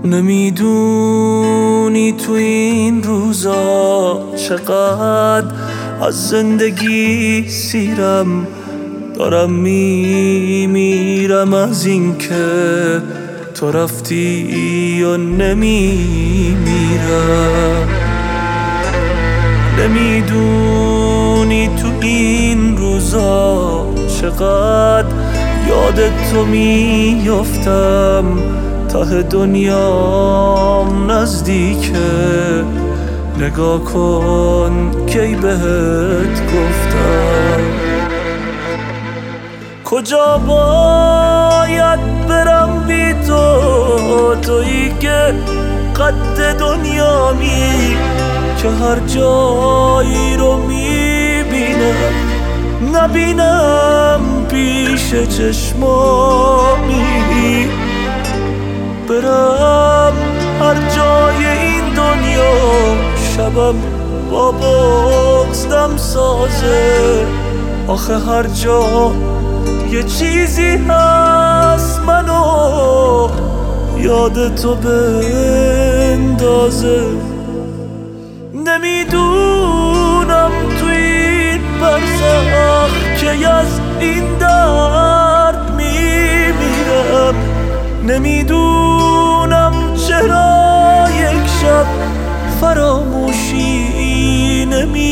نمیدونی تو این روزا چقدر از زندگی سیرم دارم میمیرم از این که تو رفتی و نمیمیرم. نمیدونی تو این روزا چقدر یادت تو میافتم، ته دنیام نزدیکه، نگاه کن کی بهت گفتم. کجا باید برم بی تو، تویی که قد دنیامی، که هر جایی رو میبینم نبینم پیش چشمامی. برم هر جای این دنیا شبم با بغض دم سازه، آخه هر جا یه چیزی هست منو یاد تو بندازه. نمیدونم تو این برزخ که از این درد میمیرم، نمیدونم چرا یک شب فراموشی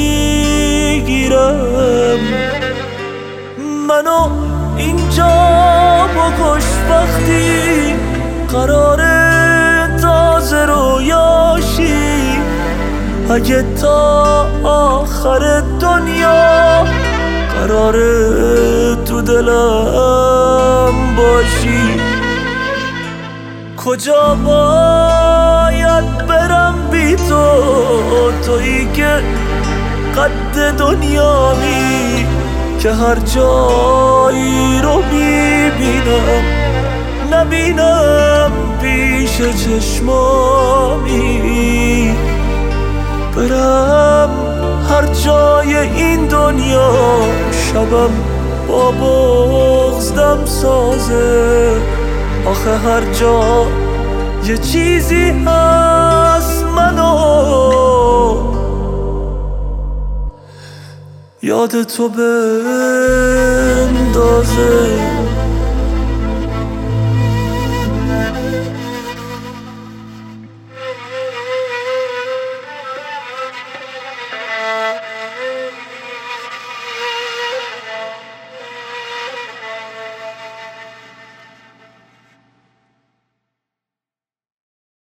نمیگیرم. منو اینجا بکش وقتی قراره تازه رویاشی، اگه تا آخر دنیا قراره تو دلم باشی. کجا باید برم بی تو، تویی که قد دنیامی، که هر جایی رو میبینم نبینم پیش چشمامی. برم هر جای این دنیا شبم با بغض دم سازه، آخه هر جا یه چیزی هست منو یاد تو بندازه.